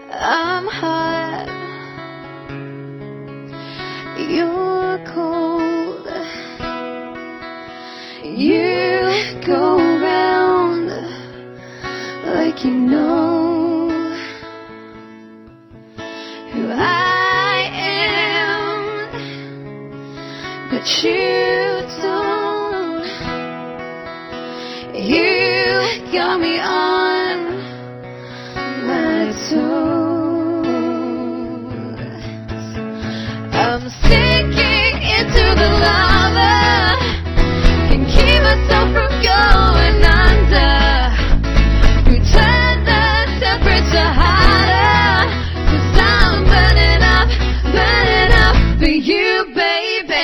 I'm hot, you're cold. You go round like you know who I am, but you don't. You got me on my toes. I'm sinking into the lava, can't keep myself from going under. You turn the temperature hotter, 'cause I'm burning up for you, baby.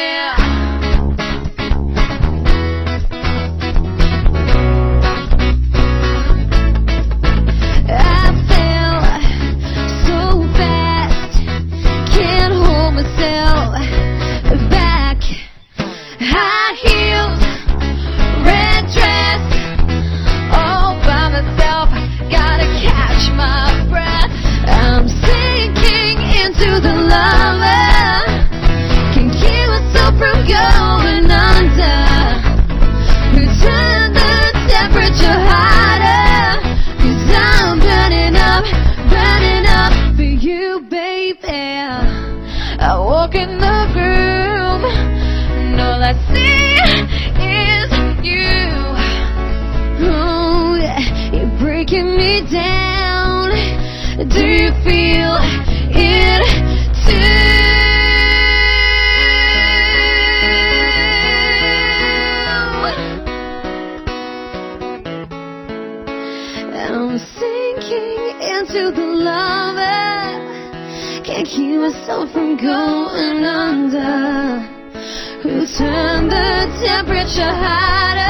I fell so fast, can't hold myself back. High heels, red dress, all by myself, gotta catch my breath. I'm sinking into the lava, can't keep myself from going under. You turn the temperature hotter, 'cause I'm burning up for you, baby. I walk in the room, and all I see is you. Oh, yeah, you're breaking me down. Do you feel it too? I'm sinking into the lava, can't keep myself from going under. Who turned the temperature hotter?